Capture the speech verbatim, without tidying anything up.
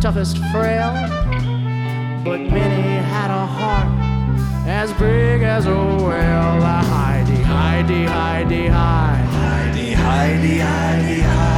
toughest frail, but Minnie had a heart as big as a whale. Heidi, Heidi, Heidi, Heidi, Heidi, Heidi, Heidi, Heidi.